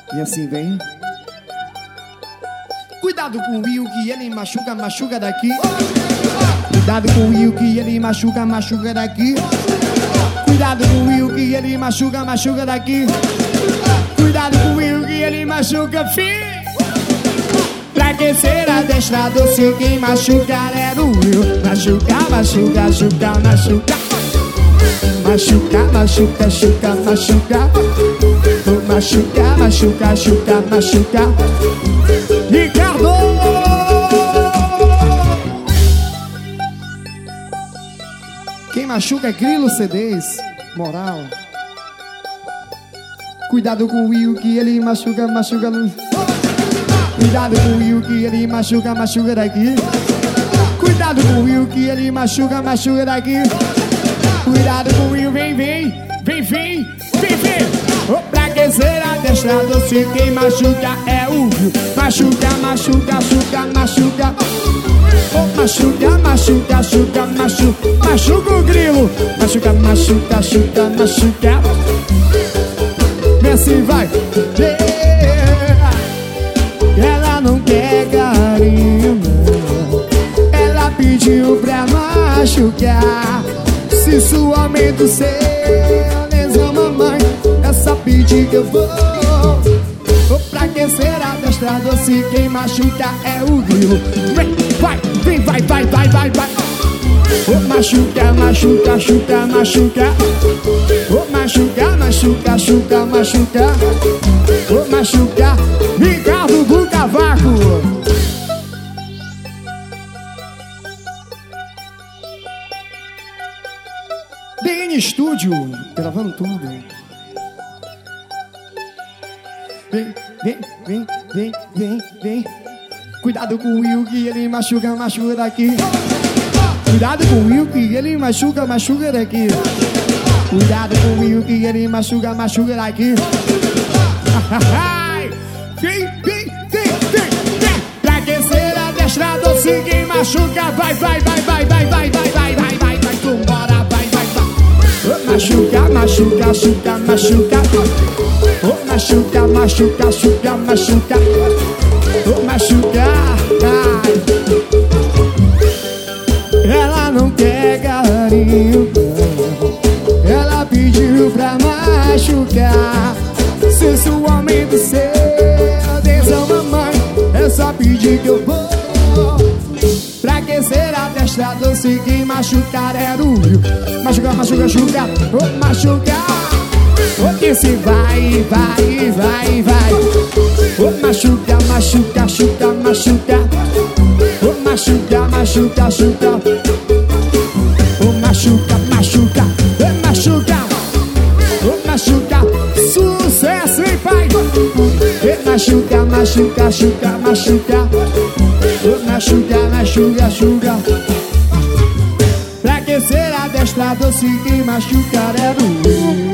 E assim vem. Cuidado com o Will que ele machuca, machuca daqui. Cuidado com o Will que ele machuca, machuca daqui. Cuidado com o Will que ele machuca, machuca daqui. Cuidado com o Will que ele machuca, filho. Pra que ser adestrado se quem machucar era o Will? Machuca, machuca, machuca, machuca. Machuca, machuca, machuca, machuca. Machuca, machuca, machuca, machuca. Ricardo! Quem machuca é Grilo CDs. Moral. Cuidado com o Will que ele machuca, machuca no... Cuidado com o Will que ele machuca, machuca daqui. Cuidado com o Will que ele machuca, machuca daqui. Cuidado com o Will, vem, vem, vem, vem, vem, vem. Oh, pra que ser adestrado se quem machuca é o Will? Machuca, machuca, machuca, machuca. Oh, machuca, machuca, machuca, machuca. Machuca o Grilo. Machuca, machuca, machuca, machuca. Vem assim, vai. Ela não quer carinho, não. Ela pediu pra machucar. Se sua mãe do céu lesão, mamãe, é só pedir que eu vou. Oh, pra que ser adestrado se quem machuca é o Grilo? Vem, vai, vem, vai, vai, vai, vai, vai. Oh, machuca, machuca, machuca, machuca. Oh, machuca, machuca, machuca, machuca. Oh, machuca. Ricardo do Cavaco. DN Studio, gravando tudo. Vem, vem, vem, vem, vem, vem. Cuidado com o Will que ele machuca, machuca daqui. Cuidado com o Will que ele machuca, machuca daqui. Cuidado com o Will que ele machuca, machuca daqui. Vem, vem, vem, vem, vem. Pra que ser adestrado se quem machuca vai, vai, vai, vai, vai, vai, vai, vai, vai, vai, vai, vambora, vai, vai, vai. Machuca, machuca, machuca, machuca. Oh, machuca, machuca, machuca, machuca. Oh, machuca, ai. Ela não quer carinho, não. Ela pediu pra machucar. Sensualmente seu atenção, mamãe, é só pedir que eu vou. Pra que ser adestrado se quem machucar era o Will? Machucar, machucar, machucar, oh, machucar. Oh, que se vai, vai, vai, vai. Oh, machuca, machuca, machuca, machuca. Oh, machuca, machuca, machuca. Oh, machuca, machuca, oh, machuca. Oh, machuca, sucesso, hein, pai? Oh, machuca, machuca, machuca, machuca. Oh, machuca, machuca, machuca. Pra que ser adestrado se quem machucar é o Will?